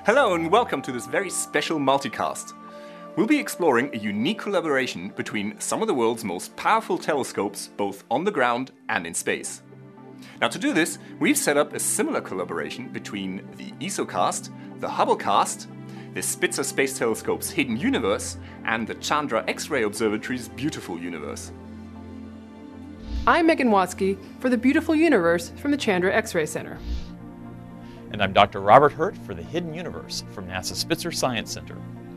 Hello and welcome to this very special multicast. We'll be exploring a unique collaboration between some of the world's most powerful telescopes, both on the ground and in space. Now to do this, we've set up a similar collaboration between the ESOcast, the Hubblecast, the Spitzer Space Telescope's Hidden Universe, and the Chandra X-ray Observatory's Beautiful Universe. I'm Megan Watsky for the Beautiful Universe from the Chandra X-ray Center. And I'm Dr. Robert Hurt for the Hidden Universe from NASA Spitzer Science Center.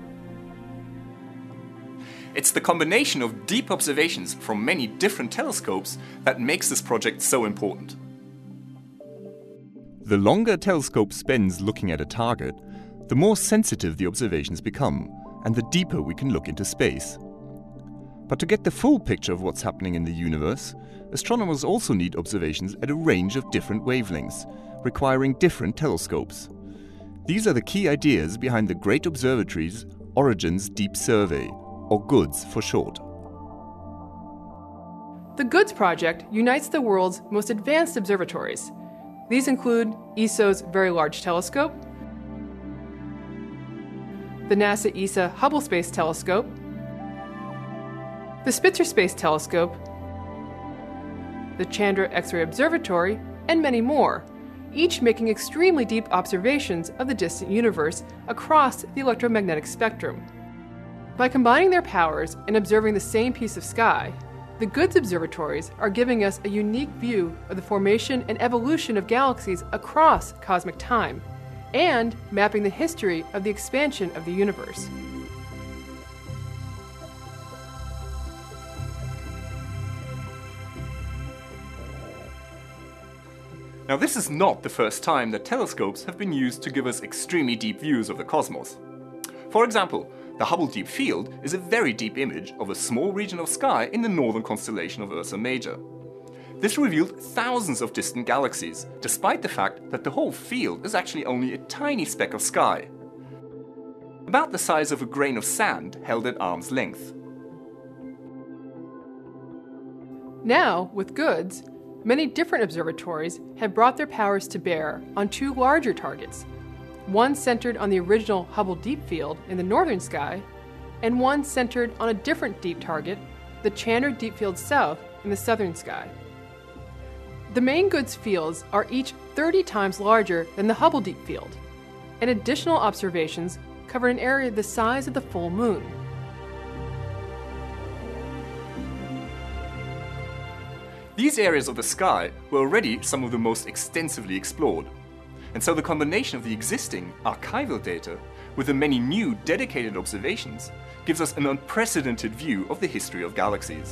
It's the combination of deep observations from many different telescopes that makes this project so important. The longer a telescope spends looking at a target, the more sensitive the observations become, and the deeper we can look into space. But to get the full picture of what's happening in the universe, astronomers also need observations at a range of different wavelengths, requiring different telescopes. These are the key ideas behind the Great Observatory's Origins Deep Survey, or GOODS for short. The GOODS project unites the world's most advanced observatories. These include ESO's Very Large Telescope, the NASA ESA Hubble Space Telescope, the Spitzer Space Telescope, the Chandra X-ray Observatory, and many more, each making extremely deep observations of the distant universe across the electromagnetic spectrum. By combining their powers and observing the same piece of sky, the GOODS observatories are giving us a unique view of the formation and evolution of galaxies across cosmic time, and mapping the history of the expansion of the universe. Now, this is not the first time that telescopes have been used to give us extremely deep views of the cosmos. For example, the Hubble Deep Field is a very deep image of a small region of sky in the northern constellation of Ursa Major. This revealed thousands of distant galaxies, despite the fact that the whole field is actually only a tiny speck of sky, about the size of a grain of sand held at arm's length. Now, with GOODS, many different observatories have brought their powers to bear on two larger targets, one centered on the original Hubble Deep Field in the northern sky, and one centered on a different deep target, the Chandra Deep Field South in the southern sky. The main GOODS fields are each 30 times larger than the Hubble Deep Field, and additional observations cover an area the size of the full moon. These areas of the sky were already some of the most extensively explored, and so the combination of the existing archival data with the many new dedicated observations gives us an unprecedented view of the history of galaxies.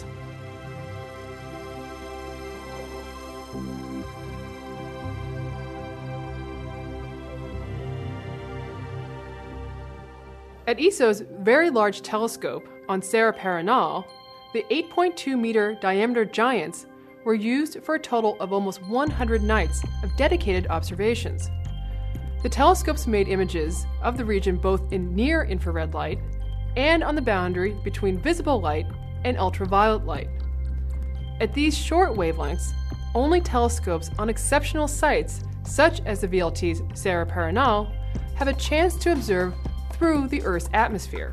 At ESO's Very Large Telescope on Cerro Paranal, the 8.2-meter diameter giants were used for a total of almost 100 nights of dedicated observations. The telescopes made images of the region both in near-infrared light and on the boundary between visible light and ultraviolet light. At these short wavelengths, only telescopes on exceptional sites, such as the VLT's Cerro Paranal, have a chance to observe through the Earth's atmosphere.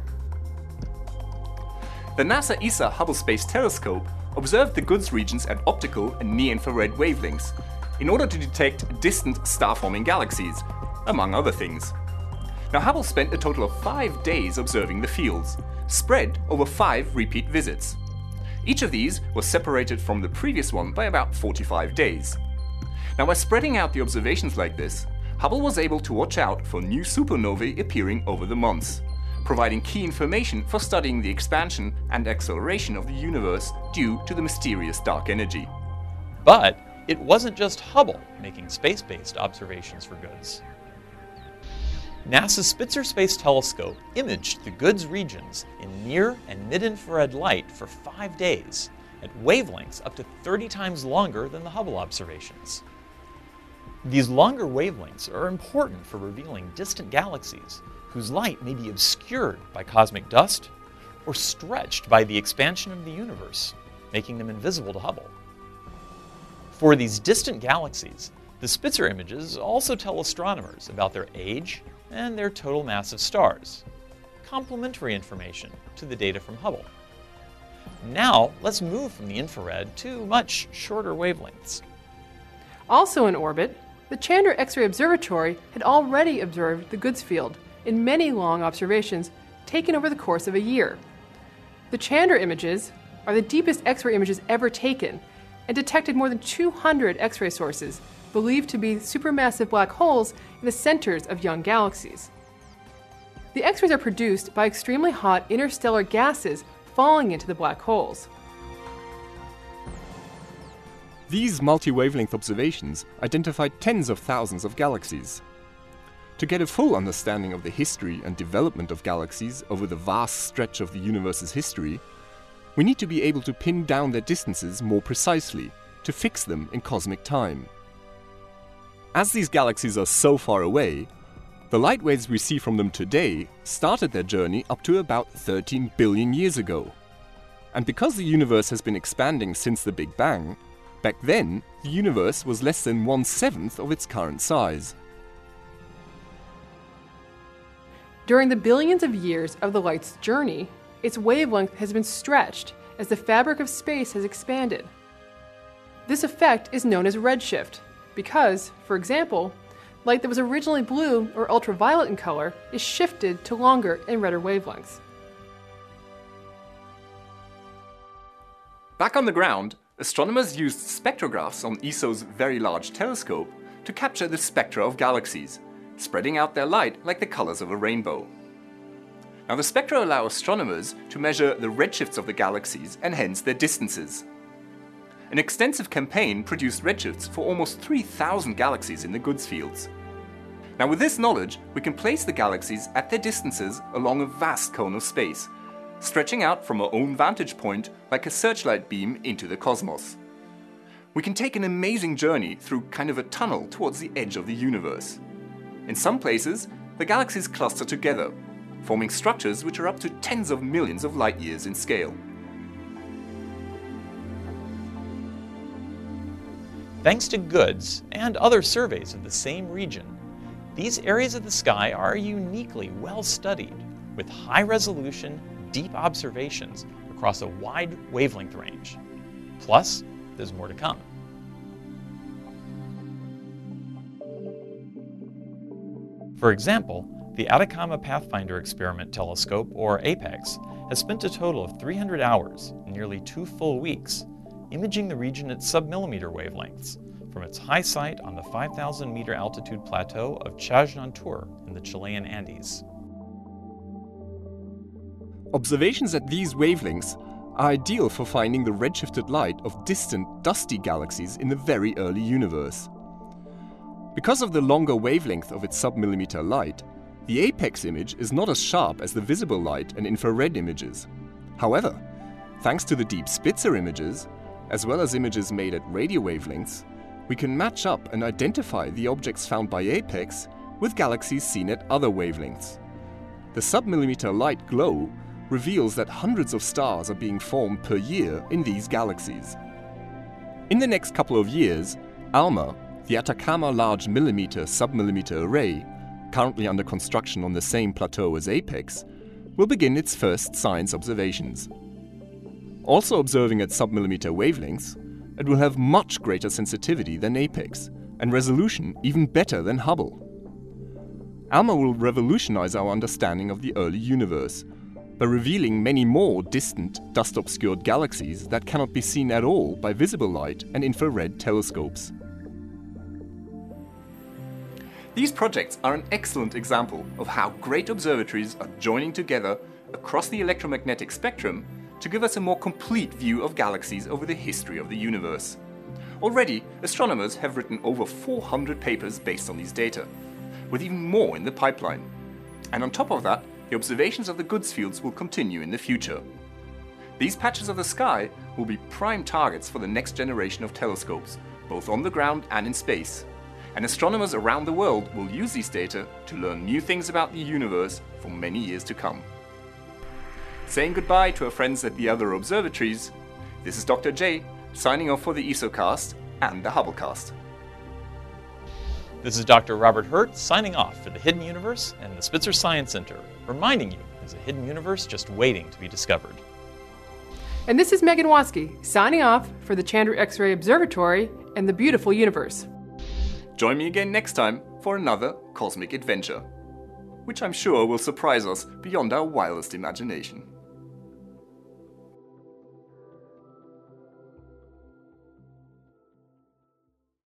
The NASA ESA Hubble Space Telescope observed the GOODS regions at optical and near-infrared wavelengths in order to detect distant star-forming galaxies, among other things. Now, Hubble spent a total of 5 days observing the fields, spread over 5 repeat visits. Each of these was separated from the previous one by about 45 days. Now, by spreading out the observations like this, Hubble was able to watch out for new supernovae appearing over the months, providing key information for studying the expansion and acceleration of the universe due to the mysterious dark energy. But it wasn't just Hubble making space-based observations for GOODS. NASA's Spitzer Space Telescope imaged the GOODS regions in near and mid-infrared light for 5 days at wavelengths up to 30 times longer than the Hubble observations. These longer wavelengths are important for revealing distant galaxies whose light may be obscured by cosmic dust or stretched by the expansion of the universe, making them invisible to Hubble. For these distant galaxies, the Spitzer images also tell astronomers about their age and their total mass of stars. Complementary information to the data from Hubble. Now, let's move from the infrared to much shorter wavelengths. Also in orbit, the Chandra X-ray Observatory had already observed the Goods field in many long observations taken over the course of a year. The Chandra images are the deepest X-ray images ever taken and detected more than 200 X-ray sources believed to be supermassive black holes in the centers of young galaxies. The X-rays are produced by extremely hot interstellar gases falling into the black holes. These multi-wavelength observations identified tens of thousands of galaxies. To get a full understanding of the history and development of galaxies over the vast stretch of the universe's history, we need to be able to pin down their distances more precisely to fix them in cosmic time. As these galaxies are so far away, the light waves we see from them today started their journey up to about 13 billion years ago. And because the universe has been expanding since the Big Bang, back then the universe was less than 1/7 of its current size. During the billions of years of the light's journey, its wavelength has been stretched as the fabric of space has expanded. This effect is known as redshift because, for example, light that was originally blue or ultraviolet in color is shifted to longer and redder wavelengths. Back on the ground, astronomers used spectrographs on ESO's Very Large Telescope to capture the spectra of galaxies, spreading out their light like the colors of a rainbow. Now, the spectra allow astronomers to measure the redshifts of the galaxies and hence their distances. An extensive campaign produced redshifts for almost 3,000 galaxies in the Goods fields. Now, with this knowledge, we can place the galaxies at their distances along a vast cone of space, stretching out from our own vantage point like a searchlight beam into the cosmos. We can take an amazing journey through kind of a tunnel towards the edge of the universe. In some places, the galaxies cluster together, forming structures which are up to tens of millions of light years in scale. Thanks to Goods and other surveys of the same region, these areas of the sky are uniquely well studied, with high-resolution, deep observations across a wide wavelength range. Plus, there's more to come. For example, the Atacama Pathfinder Experiment Telescope, or APEX, has spent a total of 300 hours, nearly 2 full weeks, imaging the region at submillimeter wavelengths from its high site on the 5,000-meter altitude plateau of Chajnantur in the Chilean Andes. Observations at these wavelengths are ideal for finding the redshifted light of distant, dusty galaxies in the very early universe. Because of the longer wavelength of its submillimeter light, the APEX image is not as sharp as the visible light and infrared images. However, thanks to the deep Spitzer images, as well as images made at radio wavelengths, we can match up and identify the objects found by APEX with galaxies seen at other wavelengths. The submillimeter light glow reveals that hundreds of stars are being formed per year in these galaxies. In the next couple of years, ALMA, the Atacama Large Millimeter Submillimeter Array, currently under construction on the same plateau as APEX, will begin its first science observations. Also observing at submillimeter wavelengths, it will have much greater sensitivity than APEX, and resolution even better than Hubble. ALMA will revolutionize our understanding of the early universe, by revealing many more distant, dust-obscured galaxies that cannot be seen at all by visible light and infrared telescopes. These projects are an excellent example of how great observatories are joining together across the electromagnetic spectrum to give us a more complete view of galaxies over the history of the universe. Already, astronomers have written over 400 papers based on these data, with even more in the pipeline. And on top of that, the observations of the Goods fields will continue in the future. These patches of the sky will be prime targets for the next generation of telescopes, both on the ground and in space. And astronomers around the world will use these data to learn new things about the universe for many years to come. Saying goodbye to our friends at the other observatories, this is Dr. J, signing off for the ESOcast and the Hubblecast. This is Dr. Robert Hurt signing off for the Hidden Universe and the Spitzer Science Center, reminding you there's a hidden universe just waiting to be discovered. And this is Megan Waske, signing off for the Chandra X-ray Observatory and the beautiful universe. Join me again next time for another cosmic adventure, which I'm sure will surprise us beyond our wildest imagination.